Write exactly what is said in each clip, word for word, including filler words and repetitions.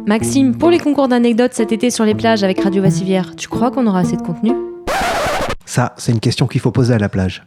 Maxime, pour les concours d'anecdotes cet été sur les plages avec Radio Vassivière, tu crois qu'on aura assez de contenu ? Ça, c'est une question qu'il faut poser à la plage.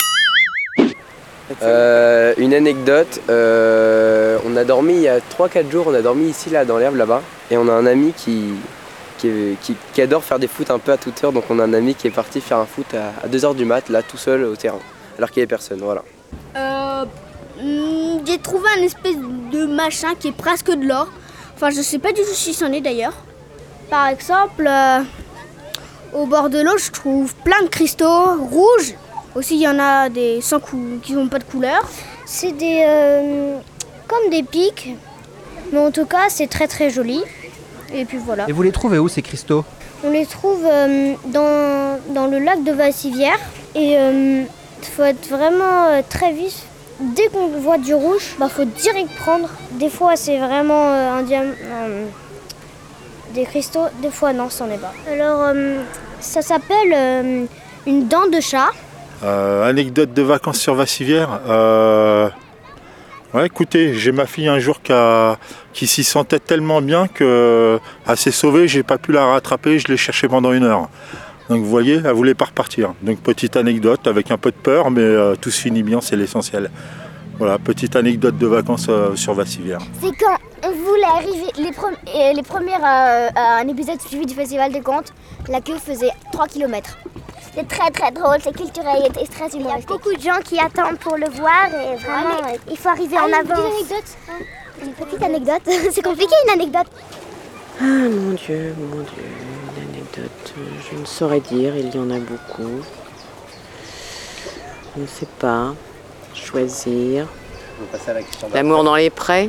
Euh, une anecdote, euh, on a dormi il y a trois quatre jours, on a dormi ici là dans l'herbe là-bas et on a un ami qui, qui, qui, qui adore faire des foot un peu à toute heure, donc on a un ami qui est parti faire un foot à, à deux heures du mat là tout seul au terrain alors qu'il n'y avait personne, voilà. Euh, j'ai trouvé un espèce de machin qui est presque de l'or, enfin je sais pas du tout si c'en est d'ailleurs. Par exemple, euh, au bord de l'eau je trouve plein de cristaux rouges. Aussi, il y en a des sans cou- qui n'ont pas de couleur. C'est des euh, comme des pics, mais en tout cas, c'est très très joli. Et puis voilà. Et vous les trouvez où ces cristaux ? On les trouve euh, dans, dans le lac de Vassivière. Et il euh, faut être vraiment euh, très vif. Dès qu'on voit du rouge, bah faut direct prendre. Des fois, c'est vraiment euh, un diam- euh, des cristaux. Des fois, non, c'en est pas. Alors, euh, ça s'appelle euh, une dent de chat. Euh, anecdote de vacances sur Vassivière. Euh... Ouais, écoutez, j'ai ma fille un jour qui, a... qui s'y sentait tellement bien que elle s'est sauvée, j'ai pas pu la rattraper, je l'ai cherchée pendant une heure. Donc vous voyez, elle voulait pas repartir. Donc petite anecdote avec un peu de peur, mais euh, tout se finit bien, c'est l'essentiel. Voilà, petite anecdote de vacances euh, sur Vassivière. C'est quand on voulait arriver, les, pre- les premières à, à un épisode suivi du Festival de Contes, la queue faisait trois kilomètres. C'est très très drôle, c'est culturel et très humoristique. Il y a beaucoup de gens qui attendent pour le voir et vraiment, ah, il faut arriver ah, en avance. Une petite anecdote, une petite anecdote. C'est compliqué une anecdote. Ah mon Dieu, mon Dieu, une anecdote, je ne saurais dire, il y en a beaucoup. Je ne sais pas, choisir. L'amour dans les prés.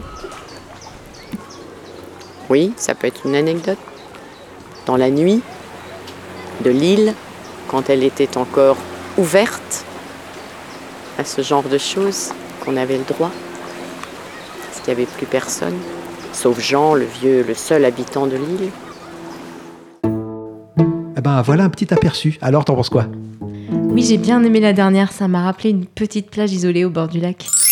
Oui, ça peut être une anecdote. Dans la nuit de l'île, quand elle était encore ouverte à ce genre de choses, qu'on avait le droit, parce qu'il n'y avait plus personne, sauf Jean, le vieux, le seul habitant de l'île. Eh ben voilà un petit aperçu. Alors, t'en penses quoi ? Oui, j'ai bien aimé la dernière, ça m'a rappelé une petite plage isolée au bord du lac.